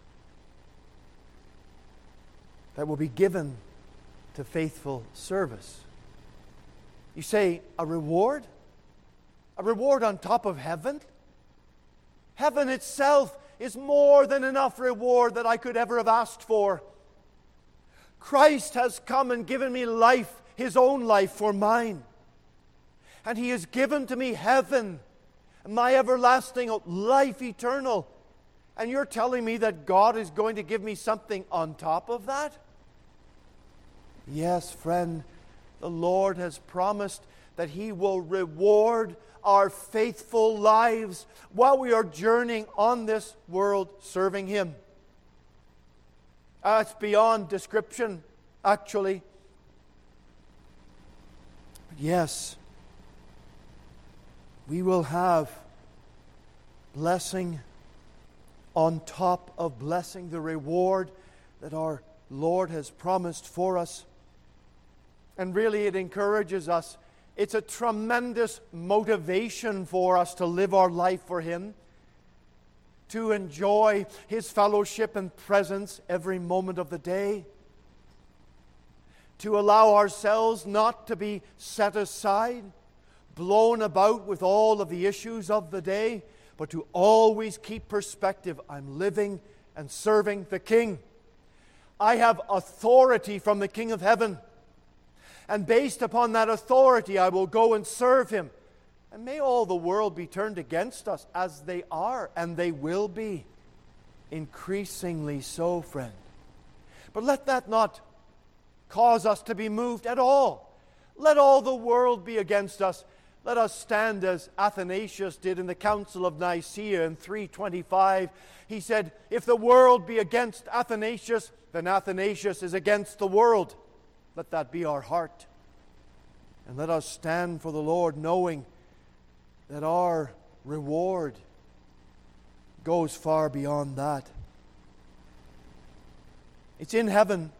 that will be given to faithful service. You say, a reward? A reward on top of heaven? Heaven itself is more than enough reward that I could ever have asked for. Christ has come and given me life, His own life for mine. And He has given to me heaven, my everlasting life eternal. And you're telling me that God is going to give me something on top of that? Yes, friend, the Lord has promised that He will reward our faithful lives while we are journeying on this world serving Him. Uh, it's beyond description, actually. But yes, we will have blessing on top of blessing, the reward that our Lord has promised for us. And really it encourages us. It's a tremendous motivation for us to live our life for Him, to enjoy His fellowship and presence every moment of the day, to allow ourselves not to be set aside, blown about with all of the issues of the day, but to always keep perspective. I'm living and serving the King. I have authority from the King of Heaven. And based upon that authority, I will go and serve Him. And may all the world be turned against us, as they are, and they will be, increasingly so, friend. But let that not cause us to be moved at all. Let all the world be against us. Let us stand as Athanasius did in the Council of Nicaea in three twenty-five. He said, if the world be against Athanasius, then Athanasius is against the world. Let that be our heart. And let us stand for the Lord, knowing that our reward goes far beyond that. It's in heaven.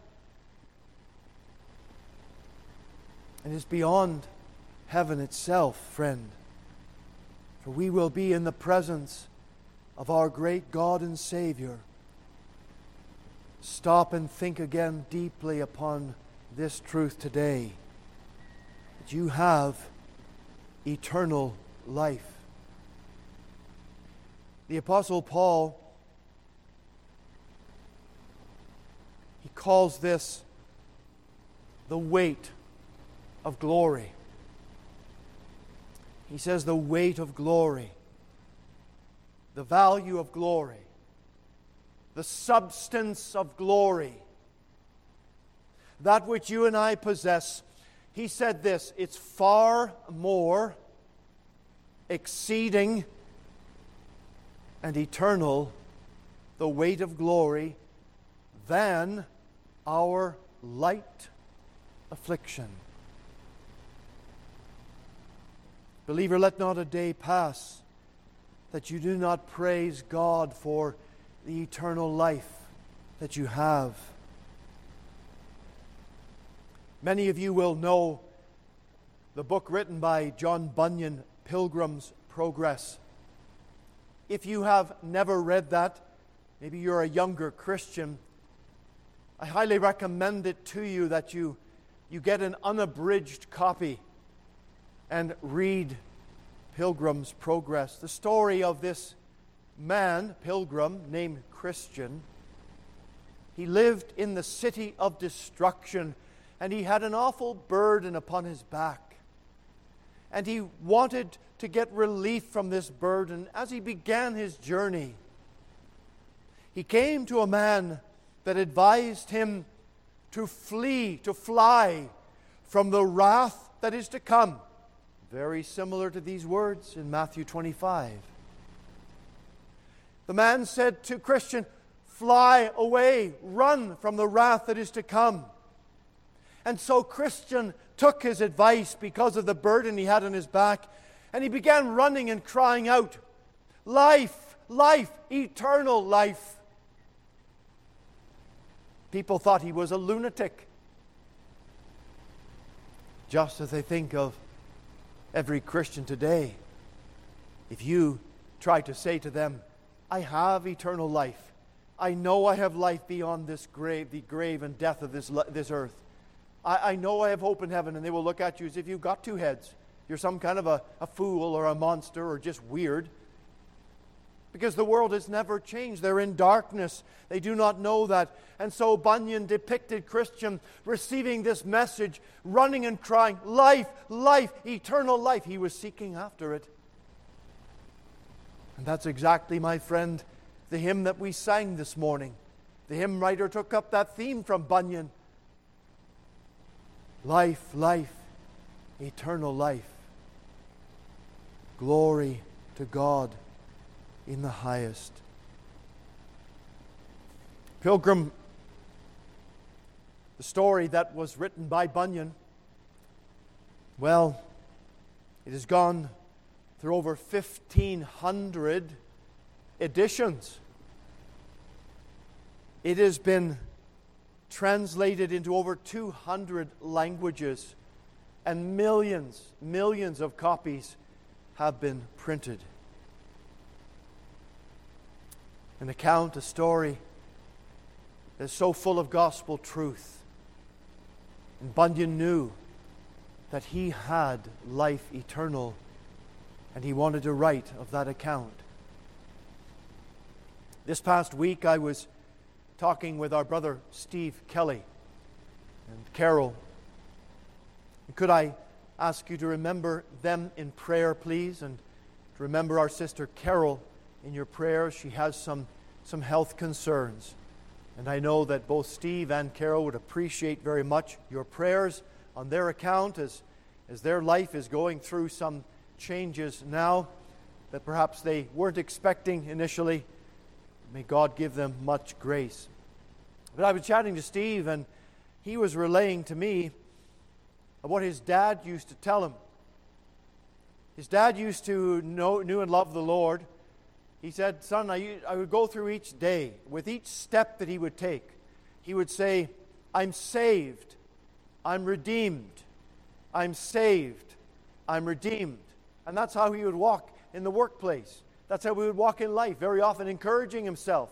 And it's beyond heaven itself, friend. For we will be in the presence of our great God and Savior. Stop and think again deeply upon this truth today, that you have eternal life. The Apostle Paul, he calls this the weight of glory. He says the weight of glory, the value of glory, the substance of glory, that which you and I possess. He said this, it's far more exceeding and eternal, the weight of glory, than our light affliction. Believer, let not a day pass that you do not praise God for the eternal life that you have. Many of you will know the book written by John Bunyan, Pilgrim's Progress. If you have never read that, maybe you're a younger Christian, I highly recommend it to you that you, you get an unabridged copy and read Pilgrim's Progress. The story of this man, pilgrim, named Christian. He lived in the city of destruction, and he had an awful burden upon his back. And he wanted to get relief from this burden. As he began his journey, he came to a man that advised him to flee, to fly from the wrath that is to come. Very similar to these words in Matthew twenty-five. The man said to Christian, fly away, run from the wrath that is to come. And so Christian took his advice because of the burden he had on his back, and he began running and crying out, life, life, eternal life. People thought he was a lunatic, just as they think of every Christian today. If you try to say to them, I have eternal life, I know I have life beyond this grave, the grave and death of this, this earth, I, I know I have hope in heaven, and they will look at you as if you've got two heads. You're some kind of a, a fool or a monster or just weird. Because the world has never changed. They're in darkness. They do not know that. And so Bunyan depicted Christian receiving this message, running and crying, life, life, eternal life. He was seeking after it. And that's exactly, my friend, the hymn that we sang this morning. The hymn writer took up that theme from Bunyan. Life, life, eternal life. Glory to God in the highest. Pilgrim, the story that was written by Bunyan, well, it has gone through over fifteen hundred editions. It has been translated into over two hundred languages, and millions, millions of copies have been printed. An account, a story that is so full of gospel truth. And Bunyan knew that he had life eternal, and he wanted to write of that account. This past week I was talking with our brother Steve Kelly and Carol, Could I ask you to remember them in prayer, please, and to remember our sister Carol in your prayers. She has some, some health concerns. And I know that both Steve and Carol would appreciate very much your prayers on their account as, as their life is going through some changes now that perhaps they weren't expecting initially. May God give them much grace. But I was chatting to Steve, and he was relaying to me what his dad used to tell him. His dad used to know, knew and love the Lord. He said, son, I, I would go through each day. With each step that he would take, he would say, I'm saved. I'm redeemed. I'm saved. I'm redeemed. And that's how he would walk in the workplace. That's how he would walk in life, very often encouraging himself.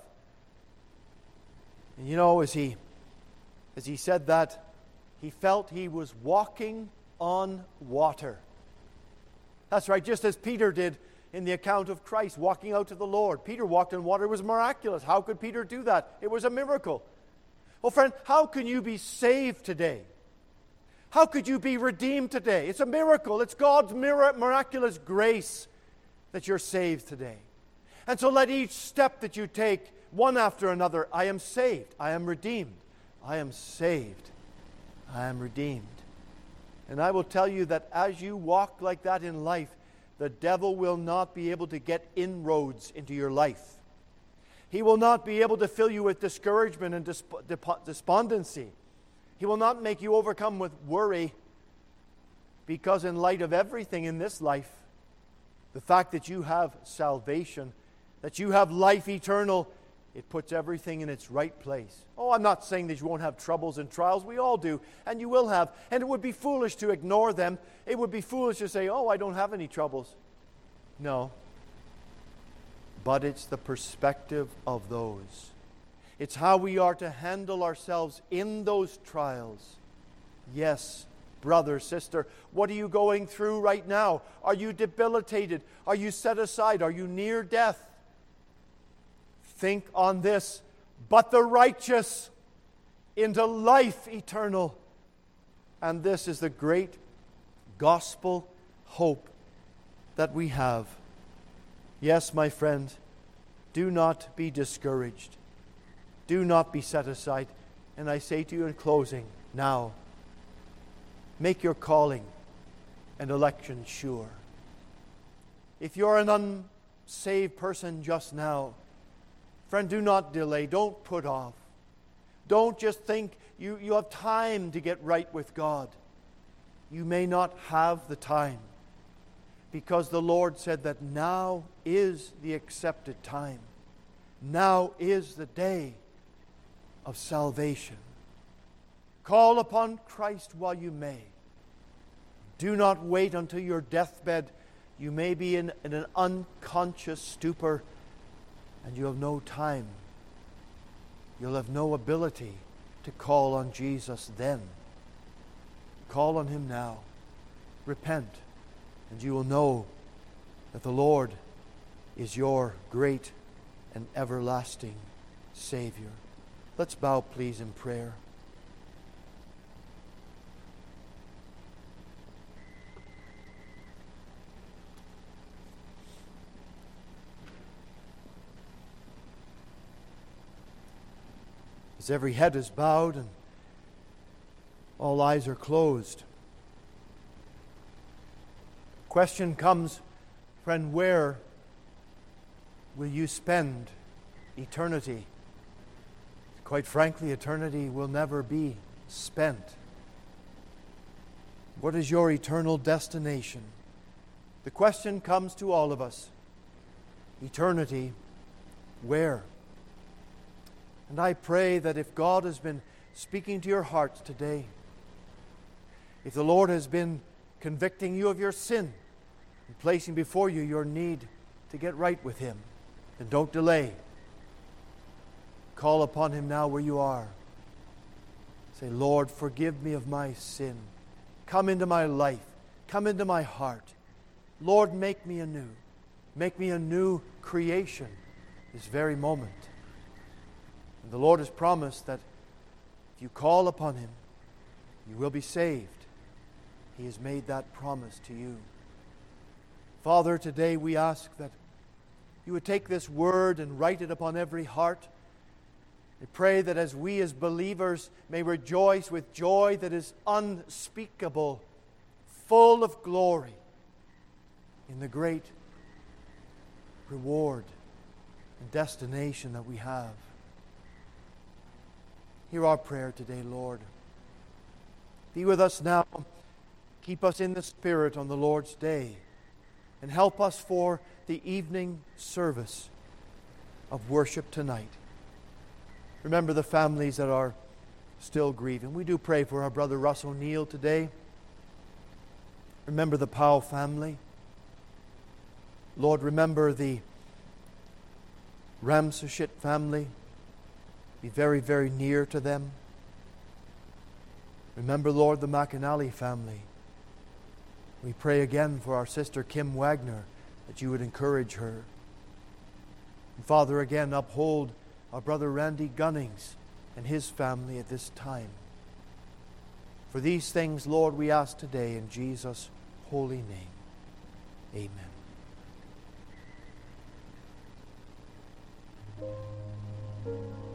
And you know, as he, as he said that, he felt he was walking on water. That's right, just as Peter did in the account of Christ walking out to the Lord. Peter walked on water. It was miraculous. How could Peter do that? It was a miracle. Well, friend, how can you be saved today? How could you be redeemed today? It's a miracle. It's God's miraculous grace that you're saved today. And so let each step that you take, one after another, I am saved. I am redeemed. I am saved. I am redeemed. And I will tell you that as you walk like that in life, the devil will not be able to get inroads into your life. He will not be able to fill you with discouragement and desp- despondency. He will not make you overcome with worry, because in light of everything in this life, the fact that you have salvation, that you have life eternal, it puts everything in its right place. Oh, I'm not saying that you won't have troubles and trials. We all do, and you will have. And it would be foolish to ignore them. It would be foolish to say, oh, I don't have any troubles. No. But it's the perspective of those. It's how we are to handle ourselves in those trials. Yes, brother, sister, what are you going through right now? Are you debilitated? Are you set aside? Are you near death? Think on this, but the righteous into life eternal. And this is the great gospel hope that we have. Yes, my friend, do not be discouraged. Do not be set aside. And I say to you in closing, now, make your calling and election sure. If you're an unsaved person just now, friend, do not delay. Don't put off. Don't just think you, you have time to get right with God. You may not have the time, because the Lord said that now is the accepted time. Now is the day of salvation. Call upon Christ while you may. Do not wait until your deathbed. You may be in, in an unconscious stupor, and you have no time. You'll have no ability to call on Jesus then. Call on Him now. Repent, and you will know that the Lord is your great and everlasting Savior. Let's bow, please, in prayer. As every head is bowed and all eyes are closed, question comes, friend, where will you spend eternity? Quite frankly, eternity will never be spent. What is your eternal destination? The question comes to all of us. Eternity, where? And I pray that if God has been speaking to your hearts today, if the Lord has been convicting you of your sin and placing before you your need to get right with Him, then don't delay. Call upon Him now where you are. Say, Lord, forgive me of my sin. Come into my life. Come into my heart. Lord, make me anew. Make me a new creation this very moment. And the Lord has promised that if you call upon Him, you will be saved. He has made that promise to you. Father, today we ask that you would take this word and write it upon every heart. I pray that as we as believers may rejoice with joy that is unspeakable, full of glory, in the great reward and destination that we have. Hear our prayer today, Lord. Be with us now. Keep us in the Spirit on the Lord's day. And help us for the evening service of worship tonight. Remember the families that are still grieving. We do pray for our brother Russ O'Neill today. Remember the Powell family. Lord, remember the Ramsashit family. Be very, very near to them. Remember, Lord, the McAnally family. We pray again for our sister Kim Wagner, that you would encourage her. And Father, again, uphold our brother Randy Gunnings and his family at this time. For these things, Lord, we ask today in Jesus' holy name. Amen.